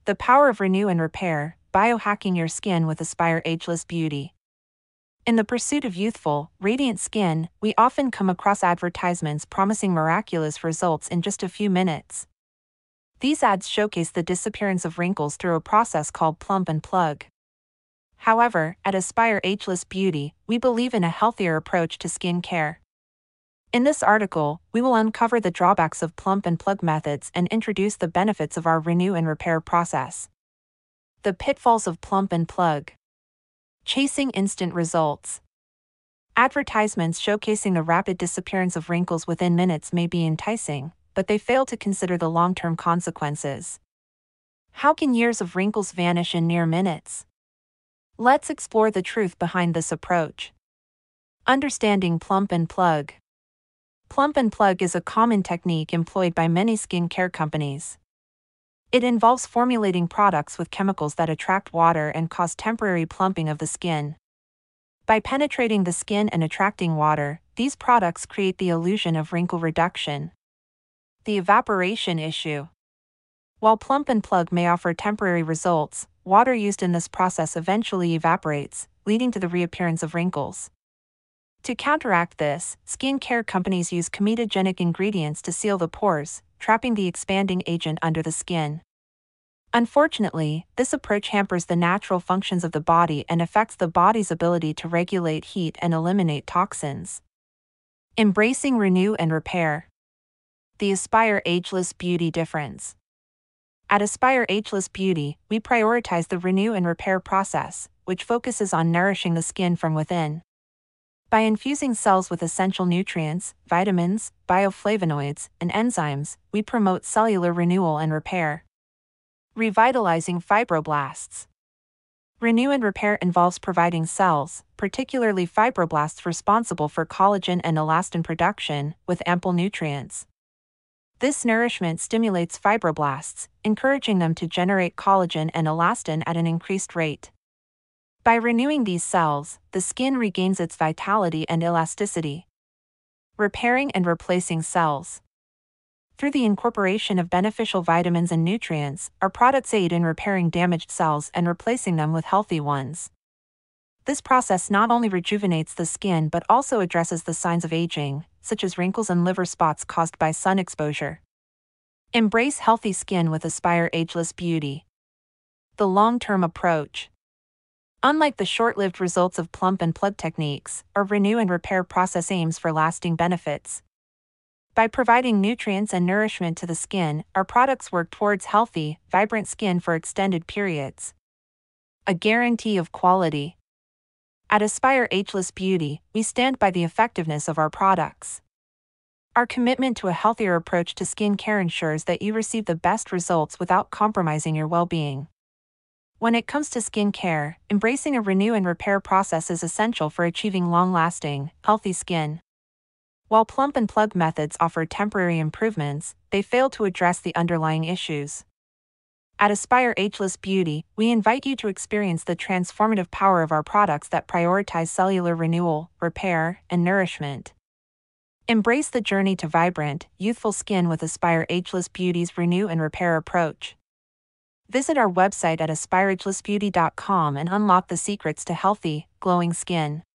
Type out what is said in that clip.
The power of renew and repair, biohacking your skin with Aspire Ageless Beauty. In the pursuit of youthful, radiant skin, we often come across advertisements promising miraculous results in just a few minutes. These ads showcase the disappearance of wrinkles through a process called plump and plug. However, at Aspire Ageless Beauty, we believe in a healthier approach to skin care. In this article, we will uncover the drawbacks of plump and plug methods and introduce the benefits of our renew and repair process. The pitfalls of plump and plug. Chasing instant results. Advertisements showcasing the rapid disappearance of wrinkles within minutes may be enticing, but they fail to consider the long-term consequences. How can years of wrinkles vanish in mere minutes? Let's explore the truth behind this approach. Understanding plump and plug. Plump and plug is a common technique employed by many skincare companies. It involves formulating products with chemicals that attract water and cause temporary plumping of the skin. By penetrating the skin and attracting water, these products create the illusion of wrinkle reduction. The evaporation issue. While plump and plug may offer temporary results, water used in this process eventually evaporates, leading to the reappearance of wrinkles. To counteract this, skincare companies use comedogenic ingredients to seal the pores, trapping the expanding agent under the skin. Unfortunately, this approach hampers the natural functions of the body and affects the body's ability to regulate heat and eliminate toxins. Embracing renew and repair. The Aspire Ageless Beauty difference. At Aspire Ageless Beauty, we prioritize the renew and repair process, which focuses on nourishing the skin from within. By infusing cells with essential nutrients, vitamins, bioflavonoids, and enzymes, we promote cellular renewal and repair. Revitalizing fibroblasts. Renew and repair involves providing cells, particularly fibroblasts responsible for collagen and elastin production, with ample nutrients. This nourishment stimulates fibroblasts, encouraging them to generate collagen and elastin at an increased rate. By renewing these cells, the skin regains its vitality and elasticity. Repairing and replacing cells. Through the incorporation of beneficial vitamins and nutrients, our products aid in repairing damaged cells and replacing them with healthy ones. This process not only rejuvenates the skin but also addresses the signs of aging, such as wrinkles and liver spots caused by sun exposure. Embrace healthy skin with Aspire Ageless Beauty. The long-term approach. Unlike the short-lived results of plump and plug techniques, our renew and repair process aims for lasting benefits. By providing nutrients and nourishment to the skin, our products work towards healthy, vibrant skin for extended periods. A guarantee of quality. At Aspire Ageless Beauty, we stand by the effectiveness of our products. Our commitment to a healthier approach to skin care ensures that you receive the best results without compromising your well-being. When it comes to skin care, embracing a renew and repair process is essential for achieving long-lasting, healthy skin. While plump and plug methods offer temporary improvements, they fail to address the underlying issues. At Aspire Ageless Beauty, we invite you to experience the transformative power of our products that prioritize cellular renewal, repair, and nourishment. Embrace the journey to vibrant, youthful skin with Aspire Ageless Beauty's renew and repair approach. Visit our website at aspireagelessbeauty.com and unlock the secrets to healthy, glowing skin.